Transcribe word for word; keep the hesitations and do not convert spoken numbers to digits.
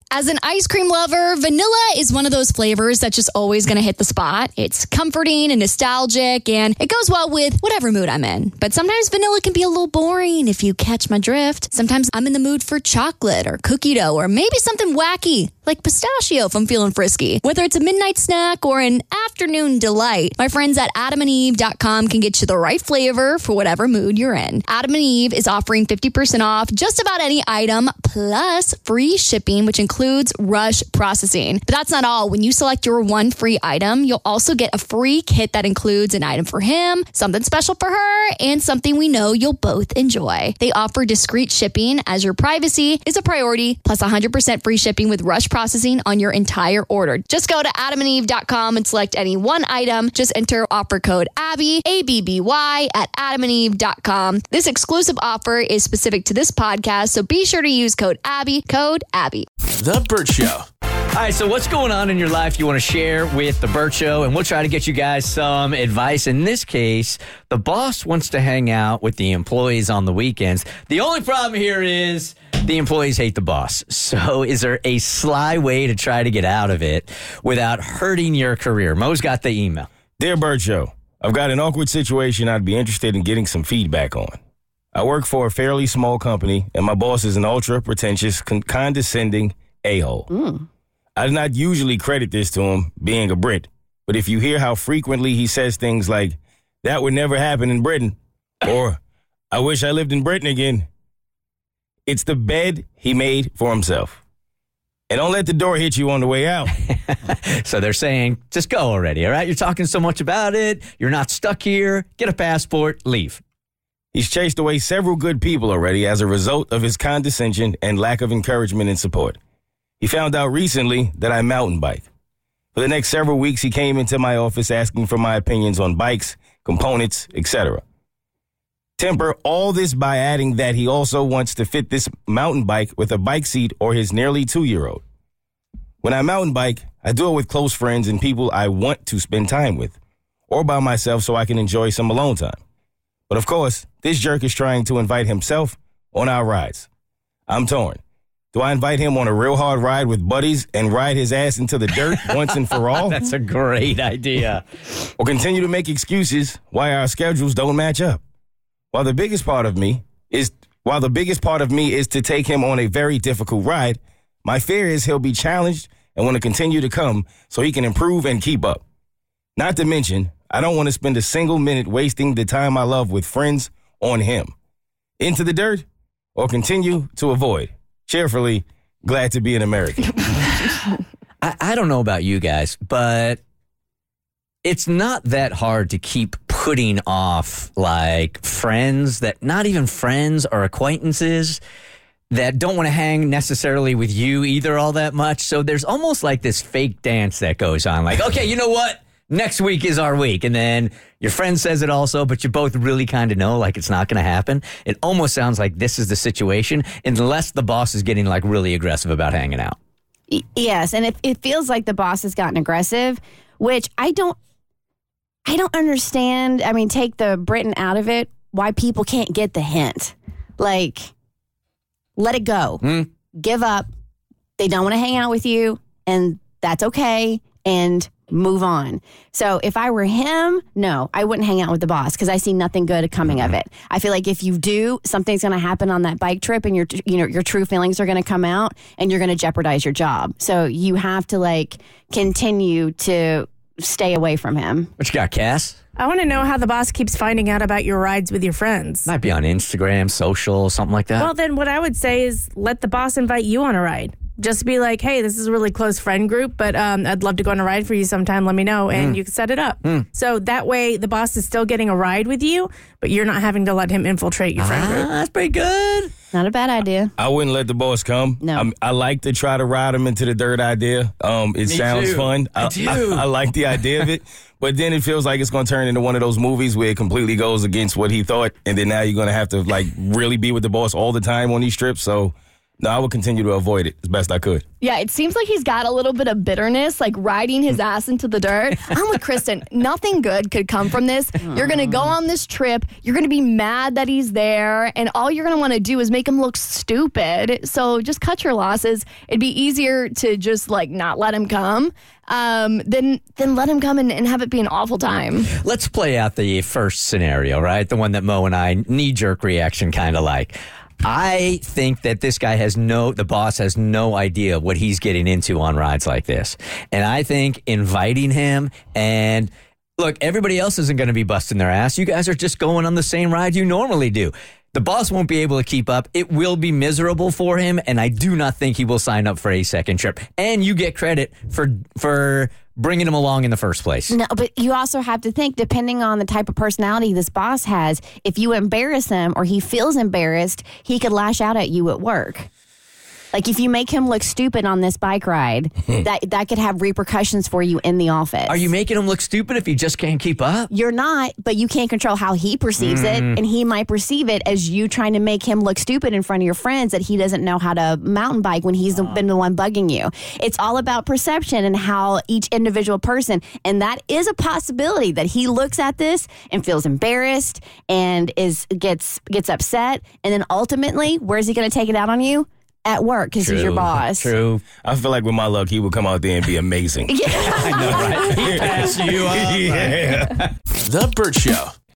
As an ice cream lover, vanilla is one of those flavors that's just always going to hit the spot. It's comforting and nostalgic, and it goes well with whatever mood I'm in. But sometimes vanilla can be a little boring if you catch my drift. Sometimes I'm in the mood for chocolate or cookie dough or maybe something wacky like pistachio if I'm feeling frisky. Whether it's a midnight snack or an afternoon delight, my friends at adam and eve dot com can get you the right flavor for whatever mood you're in. Adam and Eve is offering fifty percent off just about any item plus free shipping, which includes includes rush processing. But that's not all. When you select your one free item, you'll also get a free kit that includes an item for him, something special for her, and something we know you'll both enjoy. They offer discreet shipping as your privacy is a priority, plus one hundred percent free shipping with rush processing on your entire order. Just go to adam and eve dot com and select any one item. Just enter offer code Abby, A B B Y, at adam and eve dot com. This exclusive offer is specific to this podcast, so be sure to use code Abby, code Abby. The Burt Show. All right, so what's going on in your life you want to share with The Burt Show, and we'll try to get you guys some advice. In this case, the boss wants to hang out with the employees on the weekends. The only problem here is the employees hate the boss. So is there a sly way to try to get out of it without hurting your career? Mo's got the email. Dear Burt Show, I've got an awkward situation I'd be interested in getting some feedback on. I work for a fairly small company, and my boss is an ultra-pretentious, con- condescending a-hole. Mm. I do not usually credit this to him being a Brit, but if you hear how frequently he says things like, that would never happen in Britain, or I wish I lived in Britain again, it's the bed he made for himself. And don't let the door hit you on the way out. So they're saying, just go already, all right? You're talking so much about it. You're not stuck here. Get a passport. Leave. He's chased away several good people already as a result of his condescension and lack of encouragement and support. He found out recently that I mountain bike. For the next several weeks, he came into my office asking for my opinions on bikes, components, et cetera. Temper all this by adding that he also wants to fit this mountain bike with a bike seat or his nearly two-year-old. When I mountain bike, I do it with close friends and people I want to spend time with, or by myself so I can enjoy some alone time. But of course, this jerk is trying to invite himself on our rides. I'm torn. Do I invite him on a real hard ride with buddies and ride his ass into the dirt once and for all? That's a great idea. Or continue to make excuses why our schedules don't match up? While the biggest part of me is while the biggest part of me is to take him on a very difficult ride, my fear is he'll be challenged and want to continue to come so he can improve and keep up. Not to mention, I don't want to spend a single minute wasting the time I love with friends on him. Into the dirt or continue to avoid. Cheerfully, glad to be an American. I, I don't know about you guys, but it's not that hard to keep putting off like friends that not even friends or acquaintances that don't want to hang necessarily with you either all that much. So there's almost like this fake dance that goes on. Like, okay, you know what? Next week is our week. And then your friend says it also, but you both really kind of know like it's not going to happen. It almost sounds like this is the situation unless the boss is getting like really aggressive about hanging out. Yes. And it, it feels like the boss has gotten aggressive, which I don't, I don't understand. I mean, take the Britain out of it, why people can't get the hint. Like, let it go. Mm. Give up. They don't want to hang out with you, and that's okay. And move on. So if I were him, no, I wouldn't hang out with the boss because I see nothing good coming mm-hmm. of it. I feel like if you do, something's going to happen on that bike trip and your, you know, your true feelings are going to come out and you're going to jeopardize your job. So you have to like continue to stay away from him. What you got, Cass? I want to know how the boss keeps finding out about your rides with your friends. Might be on Instagram, social, something like that. Well, then what I would say is let the boss invite you on a ride. Just be like, hey, this is a really close friend group, but um, I'd love to go on a ride for you sometime. Let me know, and mm. you can set it up. Mm. So that way the boss is still getting a ride with you, but you're not having to let him infiltrate your friend ah, group. That's pretty good. Not a bad idea. I wouldn't let the boss come. No. I'm, I like to try to ride him into the dirt idea. Um, it Me sounds too. fun. I, I do. I, I like the idea of it. But then it feels like it's going to turn into one of those movies where it completely goes against what he thought. And then now you're going to have to like really be with the boss all the time on these trips. So No, I would continue to avoid it as best I could. Yeah, it seems like he's got a little bit of bitterness, like riding his ass into the dirt. I'm with Kristen. Nothing good could come from this. You're going to go on this trip. You're going to be mad that he's there. And all you're going to want to do is make him look stupid. So just cut your losses. It'd be easier to just like not let him come um, than, than let him come and, and have it be an awful time. Let's play out the first scenario, right? The one that Mo and I knee-jerk reaction kind of like. I think that this guy has no, the boss has no idea what he's getting into on rides like this. And I think inviting him and look, everybody else isn't going to be busting their ass. You guys are just going on the same ride you normally do. The boss won't be able to keep up. It will be miserable for him, and I do not think he will sign up for a second trip. And you get credit for for bringing him along in the first place. No, but you also have to think, depending on the type of personality this boss has, if you embarrass him or he feels embarrassed, he could lash out at you at work. Like if you make him look stupid on this bike ride, that that could have repercussions for you in the office. Are you making him look stupid if he just can't keep up? You're not, but you can't control how he perceives mm. it, and he might perceive it as you trying to make him look stupid in front of your friends that he doesn't know how to mountain bike when he's uh. been the one bugging you. It's all about perception and how each individual person, and that is a possibility that he looks at this and feels embarrassed and is gets gets upset, and then ultimately, where's he going to take it out on you? At work, because he's your boss. True. I feel like with my luck, he would come out there and be amazing. Yeah. I know, right? He passed you up. Yeah. The Bert Show.